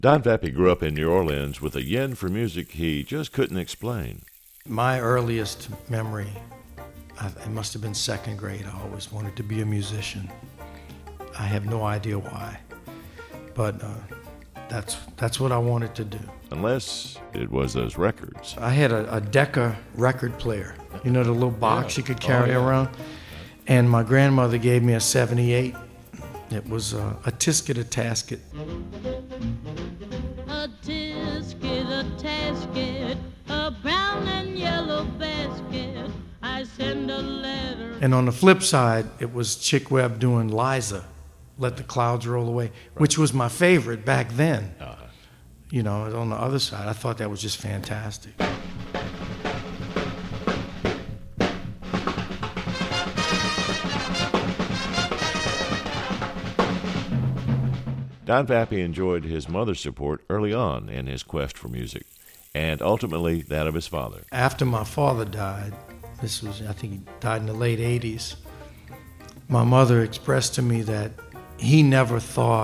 Don Vappy grew up in New Orleans with a yen for music he just couldn't explain. My earliest memory, it must have been second grade. I always wanted to be a musician. I have no idea why, but that's what I wanted to do. Unless it was those records. I had a Decca record player, you know, the little box you could carry around, and my grandmother gave me a 78. It was a tisket, a tasket. A tisket, a tasket, a brown and yellow basket. I send a letter. And on the flip side, it was Chick Webb doing Liza, Let the Clouds Roll Away, which was my favorite back then. You know, on the other side, I thought that was just fantastic. Don Vappy enjoyed his mother's support early on in his quest for music, and ultimately that of his father. After my father died, I think he died in the late 80s, my mother expressed to me that he never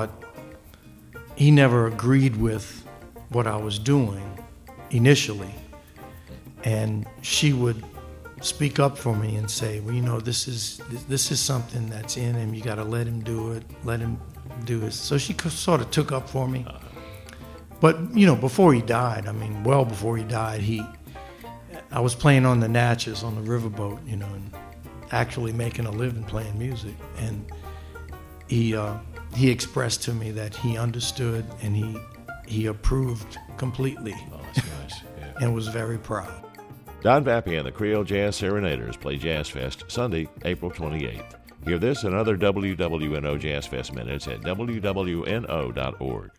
agreed with what I was doing initially. And she would speak up for me and say, well, you know, this is something that's in him. You got to let him do it, let him do it. So she sort of took up for me. But, you know, before he died, well before he died, I was playing on the Natchez on the riverboat, you know, and actually making a living playing music. And he expressed to me that he understood and he approved completely. Oh, that's nice. Yeah. And was very proud. Don Vappy and the Creole Jazz Serenaders play Jazz Fest Sunday, April 28th. Hear this and other WWNO Jazz Fest minutes at WWNO.org.